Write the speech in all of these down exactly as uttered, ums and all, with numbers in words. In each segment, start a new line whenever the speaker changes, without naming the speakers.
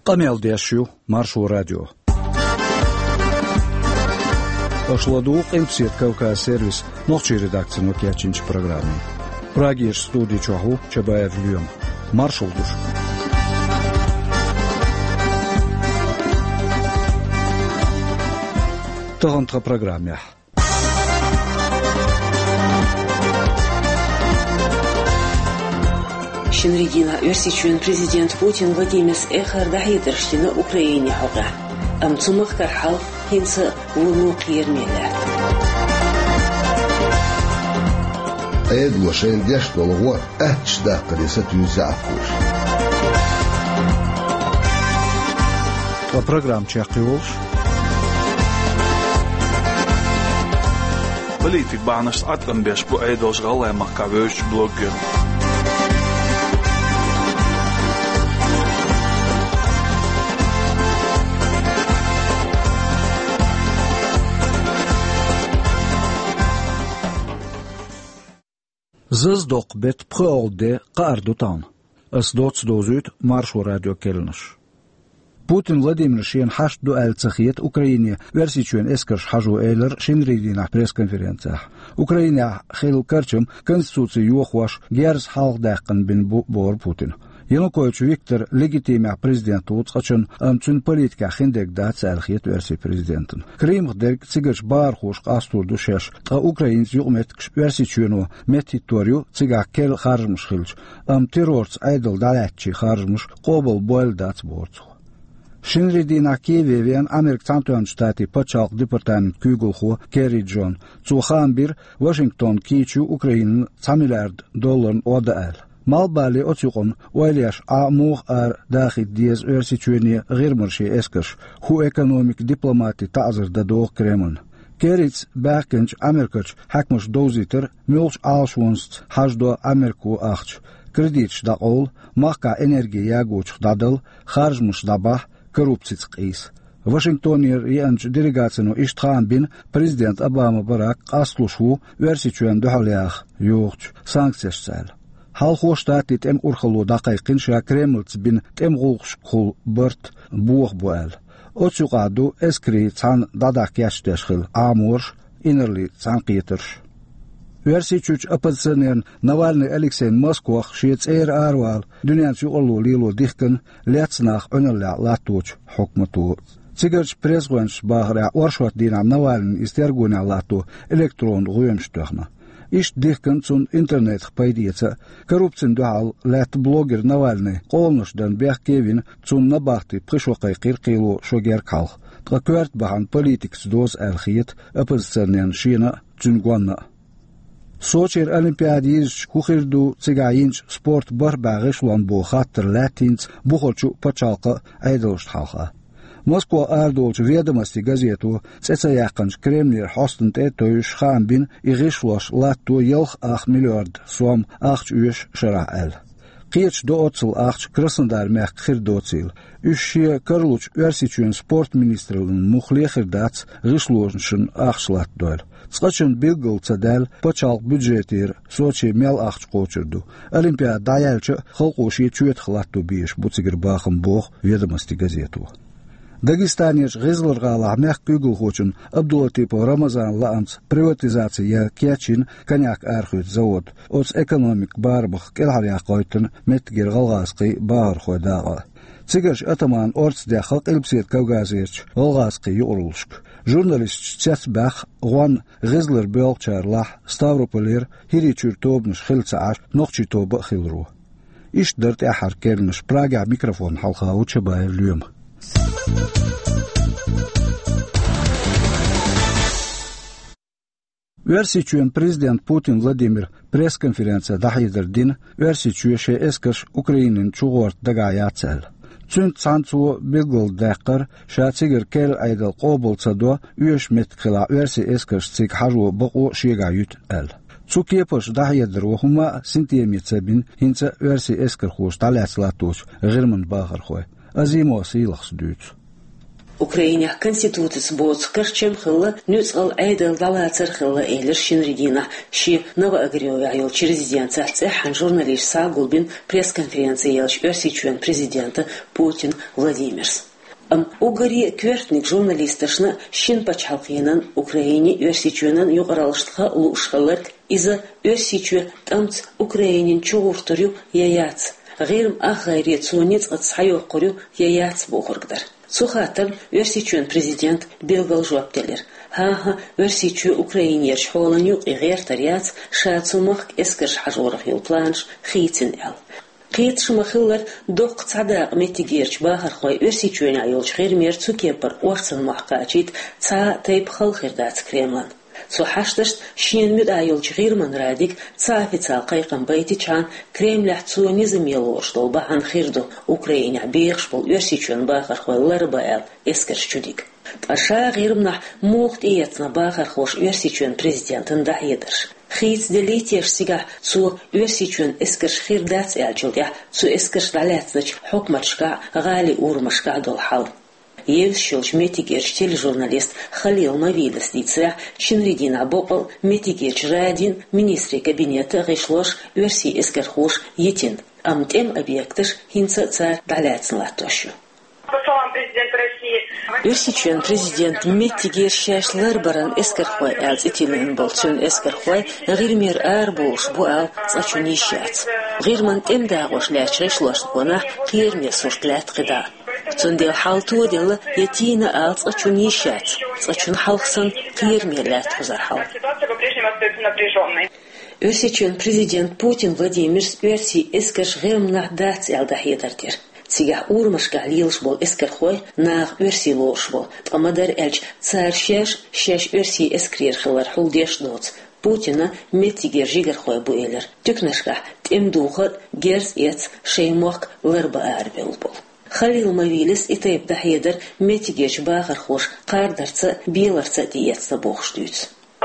Qameldeshu Maršu radio. Ošladuq imsiet Kavkaz servis noqči redakcija no kjačinč programi. Pragiš studi čahu Čabaev Ljum. Maršulduš. Tohontra programja.
Шинридина версичуен президент Путин Владимир Эхарда хейдерштина Украине хога. Амцумах кархал хинса луну кирмелят.
Эд лошен дешто лгва атшда кадесат юзафуш.
Ва программ чакиулш.
Политик банаш атламбеш бу эдос галема кавёш блогер.
Zızdok bet pıolde qardutan. Asdots dozut Maršu radio kelnish. Putin Vladimir Shen hashdu al-Tsakhiyat Ukraine versichuen eskers haju eyler shinridina press-konferentsah. Ukraina khil karchum konstitutsiya yo'qwash gers halqdaqin bin bor Putin. Yanukovych Viktor legitimya prezident utsqachun amtsun politika xindek dat salxiyat versi prezidentin. Krimdek tsigach bar xosh qasturdu shesh qa Ukrains yuqmet versichunu metitoriu tsiga kel kharjmish khilch am terrorts aydal dalatchi kharjmish qobol boldats bortsu. Shinridina Kievian Amerik Santuan Stati Pachak Departament Kugulxu Kerry John Tsuhan bir Washington Kichu Ukraine samilard dollar odaal. Malbali otsukon oiliash amuh ar dakhid diez versichuni girmershi eskash hu economic diplomati ta'zir da do Kremlin. Kerits bakench Amerikach hakmush doziter mulch alshwonst hajdo Ameriku achch. Kreditch da ol maka energia yaguch dadal kharjmush dabah korruptsits qis. Washingtonir yanch delegatsiyonu ishtxan bin Prezident Obama Barack qaslushu versichuen duhaliach yo'qch sanksiyasal. Hal hoştati tem urxulu daqayqin sha Kremlts bin tem gulqshqul bert buq bual. Otsuqadu eskri tsan dadak yashteshkhil amur innerli tsan qiytirsh. Versichuch oppositionen Navalny Alexey Moskvach shiets er arwal dünyanchi ollu lilo dihkin letsnach önella latuch hukmatu. Tsigerch prezgwench bahra orshot dina Navalny isterguna latu elektron guyemshtokhna. Ish dihkin zum Internet paydietsa korruptsin dual lat blogger Navalny qolnushdan behkevin zum nabahti prishwaqay qirqilu shoger kalx. Tqakert bahan politics doz alkhiyet oppositionen shina tsungwanna. Socher Olimpiadis kukhirdu tsigayinch sport barbagishwan bo khatter latins bukholchu pachalqa aydolsht halqa. Moskva ardolch ведомости газету цецаяқанч Кремлер хостент этоюш хан бин игишлош латту елх ах миллиард сом ахч уеш шараал. Қиеч до оцл ахч Краснодар мях хирдоцил. Ушшие карлуч версичуен спорт министрлын мухлехер дац гишлошншын ахшлат дол. Скачын билгыл цадал пачал бюджетир Сочи мел ахч қочырду. Олимпиад даялчы халқоши чует хлатту биш буцигер бахым бог ведомости газету. Дагестанеш гызлыргала мях күгүл хочун Абдулатипов Рамазан лаанц приватизация кячин коньяк архут завод оц экономик барбах келхаря койтын метгер галгаскый бар хойдага. Цигаш атаман орц де халк элбсет Кавказыч галгаскый юрулшк. Журналист Чацбах гон гызлыр белчарлах Ставрополер хиричур тобныш хилцааш нохчи тоба хилру. Иш дерт ахар кернш Прага микрофон халха Чабаев Ljum. Versichuen prezident Putin Vladimir press-konferensiya dahidirdin versichue she eskash Ukrainin chugort dagayatsel. Tsunt sansu bilgul daqar shatsiger kel aydal qoboltsado üyesh metkila versi eskash tsik haju baqu shegayut el. Tsukieposh dahidir huma sintiemitsabin hinsa versi eskar khosh talaslatuch girman bagar khoy. Azimo silaks duts.
Украиня конституцияс боц карчем хылла нюцал айдал далацар хылла эйлер шинридина ши Новоагрёя айол президент цехан журналист Сагулбин пресс-конференции елш персичуен президента Путин Владимирс. Ам угари квертник журналисташна шин пачхалкинан Украине персичуенан югаралыштха улушхалар иза персичуе тамц Украинин чугуртурю яяц غير أخيري تونيت أتصحيو قريو يايات بوخرقدر سخاتر ورسيتشون بريزيدنت بيلغل جواب تلر ها ها ورسيتشو أوكراينير شحولن يوق غير تريات شاتو مخ إسكرش حجورة في البلانش خيتن أل قيت شمخلر دوق تصداق متيجيرش باهر خوي ورسيتشون عيولش غير ميرتسو كيبر ورسن محقاجيت تا تيب خل خيردات كريملان سو حشتشت شين مد عيولش غير من راديك تصافي تاقيقن بيتي چان كريملح تسو نظم يلوش دول باهن خيردو أوكراينيا بيغش بول ورسيتشون باهر خوي لربايل إسكرش چوديك أشا غير منح موقت إيتنا باهر خوش ورسيتشون بريزيدنتن دا يدرش خيت دليتيش سيغا سو ورسيتشون إسكرش خير داتس إلجليا سو إسكرش دالاتنش حكمتشكا غالي أورمشكا دول حال يلشوش ميتيجيرش تيلجورناليست خليل مавилес ديتسرا شنريدين بوقل ميتيجيرش رادين министри кабинета غيشلوش ورسي إسكرخوش يتين أم تم أبيكتش هنسا цар دالاتن لاتوشو Ürsiçün prezident mettiger şaşlar baran eskerxoy az itilin bolsun eskerxoy g'irmer ar bosh bu al tsachunishats g'irman temda g'oshlachresh loshqona qirme soshklat qida tsundel haltu del yatina al tsachunishats tsachun halxsan qirmelat xuzarhal Ürsiçün prezident Putin Vladimir Versi eskersh g'irmna dats aldahidartir Сигах урмашка лилш бол эскерхой нах верси лош бол. Тамадар эльч цар шеш шеш верси эскрир хылар хулдеш доц. Путина метигер жигархой бу элер. Тюкнашка тем духат герз эц шеймок лерба арбел бол. Халил мавилес итайб дахедер метигеш бахархош кардарца беларца диетса бохштуц.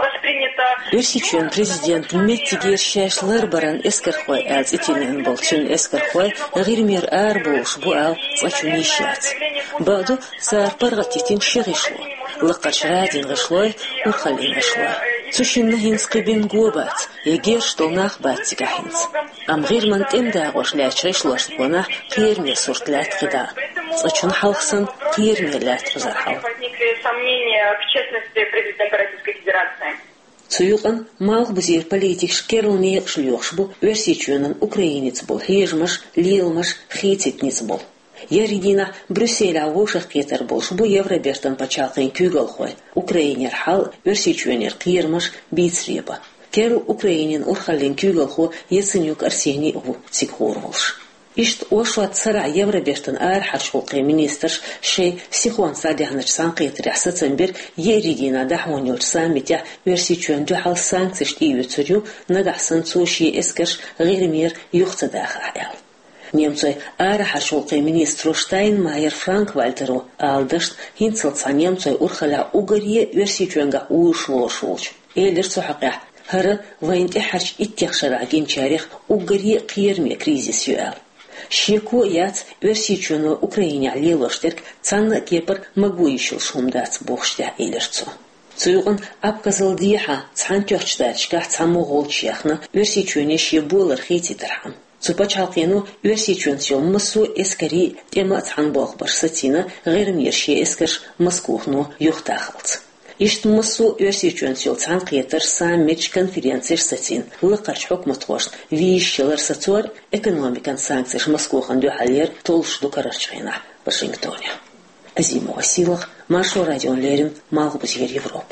Ürsiçün prezident mettiger şaşlar baran eskerxoy az itilin bolsun eskerxoy g'irmer ar bosh bu al tsachunishats badu sar pargatitin shirishlo laqach radin g'ishloy urkhalin g'ishloy Цущинна хинскибин губат, егер что нах батигахинц. Ам гирман темда гошлячреш лошплана кирме суртлят кида. Цачун халхсан кирме лят хузархал.
Сомнения в честности президента Российской Федерации.
Цуюкан малх бузир политик шкерлни шлёшбу версичуенан украинец был хижмаш, лилмаш, хититниц был. Яридина Брюссель авошах кетер болш бу евробертан пачалкин күгөлхой. Украинер хал версичуенер кирмаш бицреба. Кер Украинин урхалин күгөлхо Яценюк Арсений у сикхорволш. Ишт ошват сара евробертан ар харшулкы министр шей Сихон Садяныч санкетер асацембер Яридина дахонюр саммитя версичуен духал санкцишт июцурю нагасан цуши эскеш гирмир юхтадахаял. Немцы ара харшулкы министру Штайнмайер Франк Вальтеру алдышт хинцелца немцы урхала угарье версичуенга ушлошулч. Элер цухака хара вайнти харч иттяхшара генчарих угарье кирме кризис юал. Щеку яц версичуену Украине лилоштерк цанна кепер магуишил шумдац бохштя элерцу. Цуюган абказал диха цан тёрчдачка цамуголчяхна версичуене щебулар хититерхам. Цупачалкину версичуен сёммасу эскари тема цан бохбар сатина гэрмерши эскаш маскухну юхтахалц. Ишт массу версичуен сёл цан кьетер саммич конференциш сатин лыкарч хукмат хошт вишчелар сацуар экономикан санкциш маскухан дюхалер толш дукарачхина Вашингтоне. Азиму Василах, Машу Радион Лерин, Малгубузер Европ.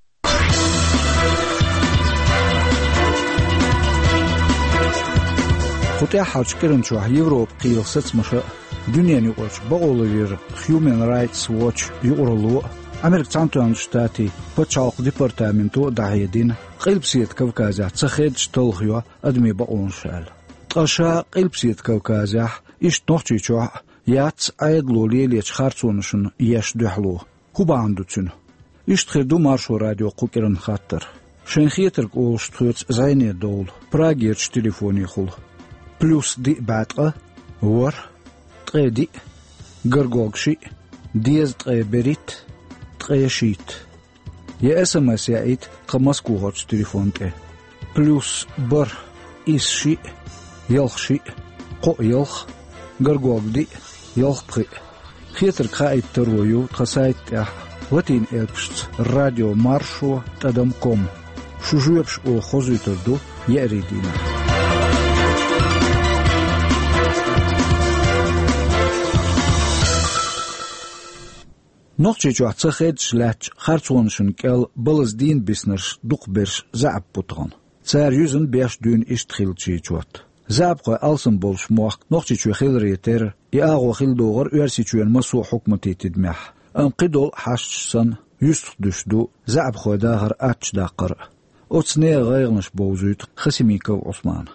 Хотя хачкерен чуах Европ киелсец маша дünýäni goç bagolawyr Human Rights Watch ýurulu Amerikan Штаты почалк департаменту даýdyn Qylpsyet Kavkazya tsakhed shtolxyo admi baonshal. Tasha Qylpsyet Kavkazya ish nochchicho yats aydloliyeli çharçonuşun yaş duhlu. Kubandutsyn. Ish tkhidu marshu radio qukern khatter. Şenxieterk olştüts zayne dol. Pragerch telefoni khul. Plus di batqa war qedi gargogshi ديز تقيبريت تقيشيت يا اس ام اس يعيد قمسكو هاتش تليفون تي بلوس بر إيس شيء يلخ شيء قو يلخ قرقوق دي يلخ بخي خيتر خايب ترويو تخسايت تح وتين إلبشت الراديو مارشو تدم كوم شو جوبش او خوزي تردو يأريدينا نوخشي جو تخيد شلاتش خارتونشن كال بلز دين بيسنرش دوق برش زعب بوتغن تسار يوزن بيش دون اشتخيل تشيچوات زعب قوي ألسن بولش موخ نوخشي جو خيل ريتر ياغو خيل دوغر يرسي چوين مسو حكمتي تدمح ام قدول حاشش سن يستخ دشدو زعب قوي داغر اتش داقر اوتسني غيرنش بوزويت خسيميكو عثمان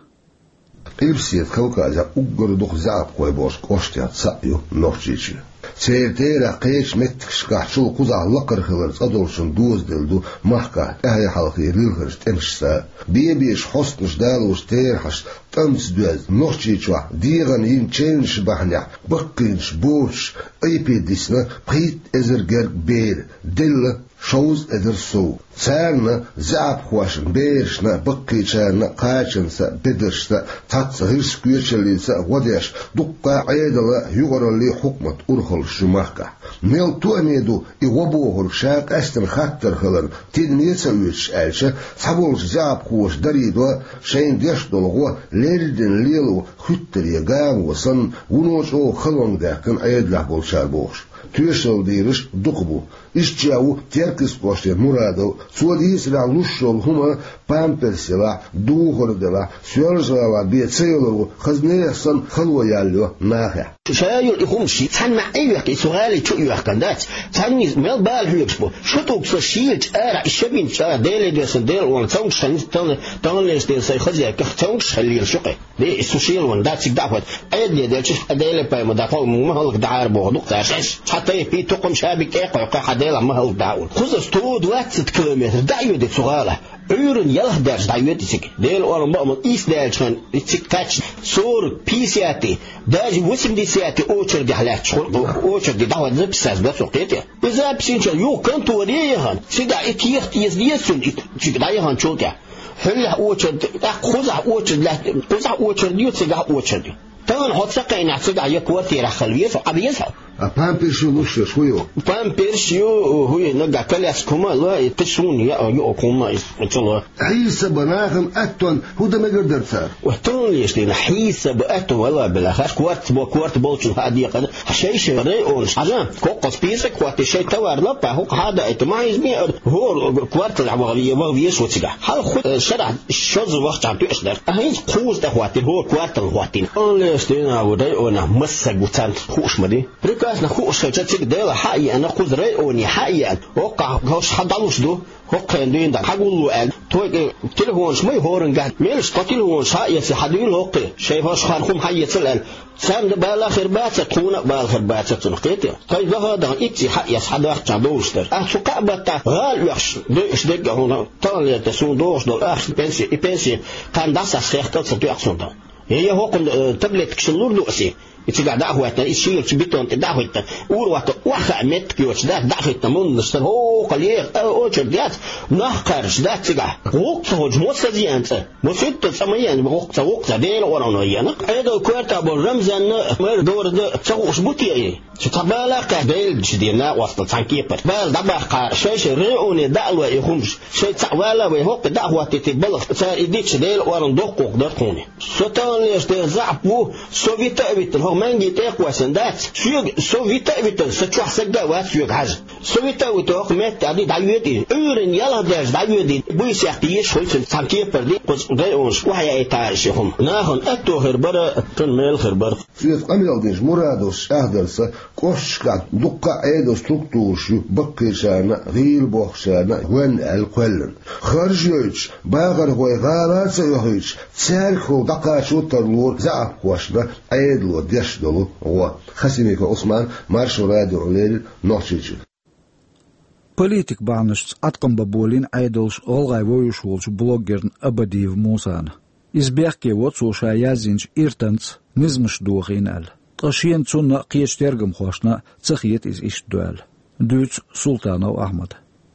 إرسيت خوكازا أقر دوخ زعب قوي بوش كوشتيات سايو نوخشيچي سيرتيرا قيش متكش كحشو قزع لقر خلرز أدولشن دوز دلدو محكا أهي حلقي ريلغرش تنشسا بيبيش حسنش دالوش تيرحش تنس دوز نوشيشوا ديغن ين تشينش بحنيا بقينش بوش أي بيديسنا بخيت إزرقر بير دل شوز إدر سو سارنا زعب خواشن بيرشنا بقيشانا قاشنسا بدرشنا تاتسا هرس كويتشليسا وديش دقا عيدلا يغر لي حكمة أرخل شماكا ميل توانيدو إغوبوغر شاك أستن خاطر خلن تدميسا ويش ألشا سابولش زعب خوش دريدو شين ديش دولغو ليلدن ليلو خطر يغام وصن ونوش او خلون داكن عيدلا بولشار بوش تيشل ديرش دقبو إشجاو تركز قوشتين مرادو سوديس لا لوشول هما بامبرسلا دوغر دلا سيرجلا بيتسيلو خزنيه سن خلو يالو ناخه
شايل يخمشي تسمع ايوه سؤالي شو يحكندات تاني مال بال هيكسبو شو توكس شيلت ارا الشبين شا ديلي ديس ديل وان تونش تن تن ليس ديل سي خزيا كتونش خليل شقي دي السوشيال وان داتك دعوت ايدي ديل ديلي باي مدافع مهلك دعار بو دكتاش حتى في تقم شابك ايقع ديلا مهل داول خصوص تود وقت كيلومتر دايو دي سؤاله أورن يله درس دايو دي سك ديل أورن بقى من إيس دالشان تك تاتش صور بيسياتي داج وسم دي سياتي أوتشر دي حلات شغل أوتشر دي دعوة زبساس بس وقتها إذا بسينشل يو كنت وريهن سيدا إتيخ يزيسون تك دايهن شوكا هلا أوتشر خذ أوتشر لا خذ أوتشر ديو سيدا أوتشر دي تان هات سقينا سيدا يكوتي رخلويس أبيسه
بامبرشيو لوش شويو
بامبرشيو هو نجا كلاس كوما لا تشون يا يو كوما إنشالله
حيس بناهم أتون هو ده ما قدر صار
وتون ليش لنا حيس بأتون ولا بالآخر كوارت بو كوارت بولشون هادي قد شيء شيء رأيونش عشان كوكس بيسك كوارت شيء توار لا بقى هو هذا إتمايز مي هو كوارت العوالية ما بيسوي تجاه هل خد شرع الشوز وقت عم تأشدر أهين خوز ده وقتين هو كوارت الوقتين ليش لنا ورأيونا مسك وتان خوش مدي أنا خوش شجعتك ديلا حقيقة أنا خذ رأيوني حقيقة وقع هوش حد علوش دو هوك عندين ده حقولوا قال توي تلهونش ما يهورن قاعد ميلش قتلهونش حقيقة في حدين هوك شايف هوش خانكم حقيقة سلال سام ده بلا خرباتة تكون بلا خرباتة تنقيته طيب هذا إتي حقيقة حد وقت عدوش ده أشوك بتا غال وحش دوش دقة هنا طالع تسون دوش دول أخ بنسي بنسي كان داس سيختل ستو أحسن ده هي هوك تبلت كشلور دوسي يتجع دعوة الشيء كبيتون تدعوة أوروة واحد مت كيوش ده دعوة تمون نشتر هو قليل أو شرديات نحكرش ده تجع وقت هو جموس زيانته مسيت سميان وقت وقت ديل ورانويانا هذا كوارتا بالرمزان مر دور ده تسوش بوتيه شتبالا كديل جدينا وسط تانكيبر بال دبا شيش ريوني دعوة يخمش شيء تعوالا ويهوك دعوة تتبلغ صار يديك ديل وران دوقوق دقوني ستان ليش ده زعبو سوفيتا بيتل مانجي تاقوى سندات سيوغ سوفيتا بيتل ستشوح سجاوات سيوغ حاج سوفيتا بيتوق مات عدي دعيوتي أورن يلا داش دعيوتي بويس يحتيش خلصن تانكيبر دي قص دايونش وحيا ايتاشيهم ناهن اتو خربرة تنميل خربرة
سيد قميل ديش مرادوش اهدرس كوشكا دقا عيدو ستركتورشو بقيشانا غير بوخشانا وين القلن خرجيوش باغر هوي غارات سيوهيش تساركو دقاشو ترلور زعب واشنا عيدو ديش دولو هو خسيميكو عثمان مارشو راديو عليل نوشيشي
Politik bağınışç atqın babolin aydolş olğay voyuşulç bloggerin abadiv Musana. İzbəhke vot soşa yazınç irtans nizmiş doğğin el. قشين تسونا قيش ترجم خوشنا تخيت إز إيش دوال دوت سلطان أو أحمد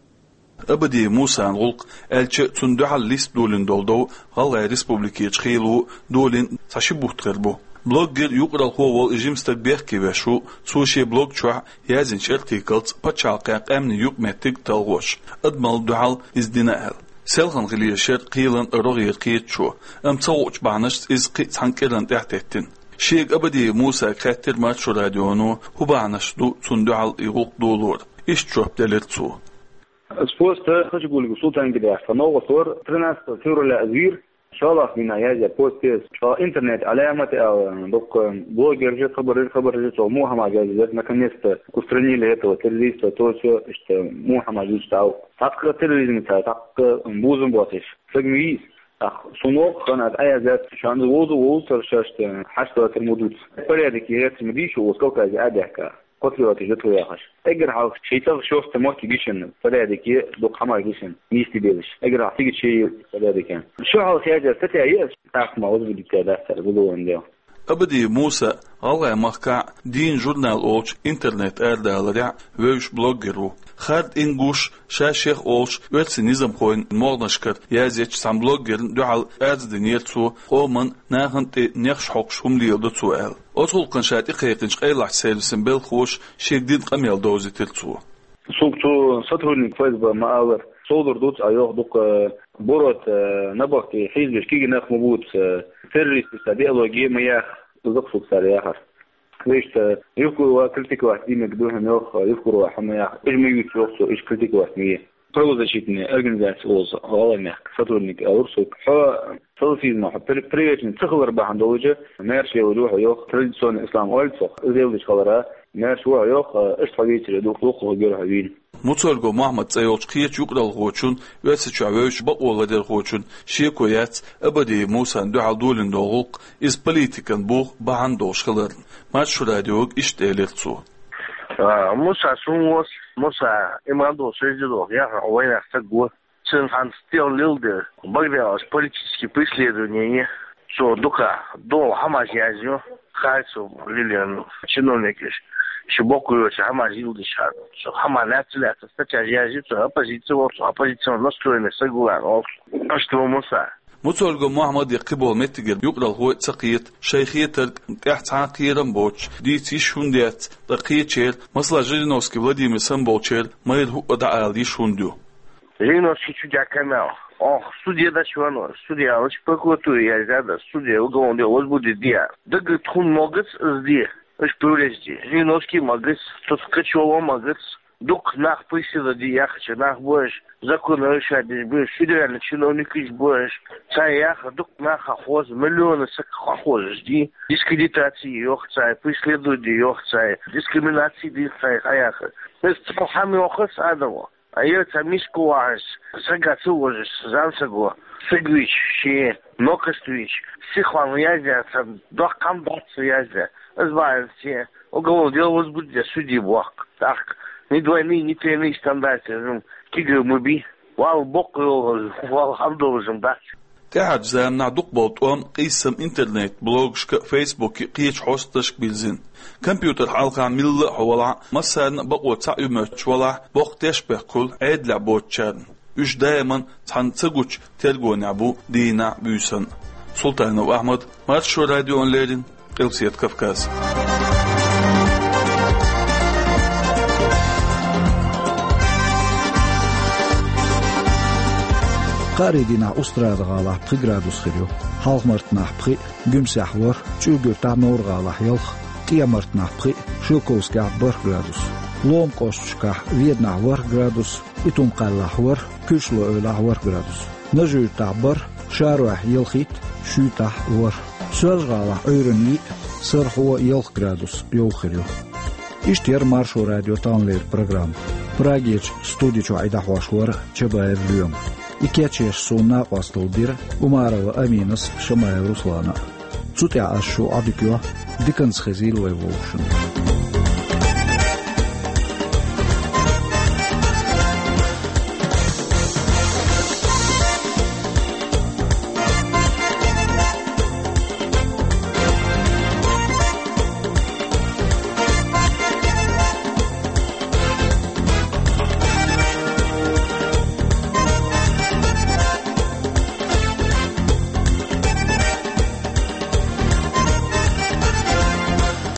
أبدي موسى غلق ألش تندع الليست دولين دولدو غلا ريسبوبليكي تخيلو دولين تشبه تغربو بلوجر يقرأ هو الجيمستر بيحكي بشو سوشي بلوج شوح يازن شرتيكلت بتشاقق أمن يقمتك تلغوش أدمال دعال إزدناء سلغن غلي شر قيلن رغي قيت شو أم تصوش بعنشت إز قيت هنكرن تحتتن شيك أبدي موسى كاتر ماتشو راديونو هو بعنشتو تندعال يغوق دولور إيش تشوف دلتسو
Spost خشقول سلطان قداح فنوغ صور ترناس تصير الأزوير شالخ من عياجة بوستيس شا إنترنت علامة أو دوك بلوجر جت خبر خبر جت موها مع جازات ما كان يست كسترني اللي هتو تلليست توشو إشت موها مع جوج تاو تحقق تلليزم تاع تحقق بوزن بوتش فجميز أخ صنوق كانت عياجات شان ووزو ووصل شاشت حشرة المدود فريدك يرت مديش وسكوك أديك قتلوا تجتوا يا خش اجر على شيء تغشوف تموت جيشن فلادك دوق حمار جيشن ميستي بيلش اجر على تيجي شيء فلادك شو على خياجة تتعيش تعرف ما وزن بالتالي بدو عنده
أبدي موسى الله مخكع دين جورنال أوش إنترنت أردالرع ويش بلوجرو خارد إنجوش شاشيخ أوش ويرسي نظام خوين مغنشكر يازيش سام بلوجر دعال أرز دنيرتسو قومن ناهن تي نيخش حقش هم ليودو تسوال أطول قنشاتي قيقنش قيلح سيلسن بالخوش شيك دين قميل دوزي تلتسو
سوقتو سطرني كويس بمعاور صودر دوت أيوه دوك بورت نبغتي حيز كيجي ناخ مبوت تريس تستبيع لوجي مياه تزقفوا سريع آخر ليش يفكروا كرتك واحدين مقدوهم يوخ يفكروا حمايا إيش ميوت يوخسوا إيش كرتك واحدين بروزة شيتني أرجنزات أوز هلا ميك سطرني أورسوك ها ثلاثين ما بريفيشن تخبر بعند وجه مارش يودوح يوخ تريدسون إسلام أولسوخ زيودش خبرها مارش هو يوخ إيش حبيت يدوخ لوخ وجرح بين
متولغو محمد سيوش قيت يقرأ الغوشون ويسشعوش بقوة غدر الغوشون شيكويات أبدي موسى دعال دولين دوغوق إز بليتيكن بوغ بهاندوش خلرن ماتشو راديوغ إشتاليرتسو
موسى سونوس موسى إماندو سيجدو ياها وين أختقوا سنفان ستيل ليلدر بغدا политические преследования что дука до хамазиазио хайцу лилиан чиновники Шибокую хамазил дышат, что хаманацлят, кстати, азиазицу оппозицию, оппозицию настроены согласно, а что муса.
متولغو محمد يقبل متجر يقرأ هو تقيت شيخية احتان قيران بوش ديتي شونديات تقيت شير مثلا جيرينوسكي فلاديمير سامبولشير ما يدهو ادعالي شونديو
Жириновский чудя канал. Ох, судья да чвано, судья, очень прокуратура, я зада, судья, уголовный, вот будет dia. Да, говорит, хун могец сди, очень привлечь. Жириновский могец, тот скачевал могец. Дук нах присела диахача, нах будешь законы решать, будешь федеральный чиновник, будешь царяха, дук нах охоз, миллионы охоз, жди, дискредитации, йох царь, преследуй, йох царь, дискриминации, ди царь, аяха. То есть, похами охоз адово. А я тамишку ваш, сагацу ложишь, замсаго, сыгвич, ще, нокоствич, сихван яздятся, дохкам даться яздя, знаем все, уголовное дело возбудит, судьи бог, так. Ни двойные, ни тройные стандарты. Кигры мы би. Вал бок, вал хамдовжим, да.
تاعد زامنا دقبوت وام قيسم انترنت بلوغشك فيسبوك قيش حوستشك بالزين كمبيوتر حلقة ملة حوالع مثلا بقوة تعيو مرتش والع بوق تشبه كل عيد لعبوت شارن اش دايما تحنتقوش تلقو نعبو دينا بيسن سلطان وأحمد مارشو راديو اونلاين قلسية كفكاز
قاردنا أستراد غالح بخي جرادوس خيريو حالق مرتناح بخي جمسي أحور شوغو تعنور غالح يلخ قيا مرتناح بخي شوكوس كاح بر جرادوس لوم قوش كاح فيدنا ور جرادوس إتوم قالح ور كشلو أولا ور جرادوس نجو تعبر شاروح يلخيت شو تح ور سوز غالح أورني سر هو يلخ جرادوس يول خيريو إشتير مارشو راديو تانلير برنامج براغيتش ستوديو عيدا حواشور تشباير اليوم إكياتشيش سونا قاستل بير ومارو أمينس شمايل روسلانا تسوتي عاشو عبيكيو ديكنس خزيل ويفولوشن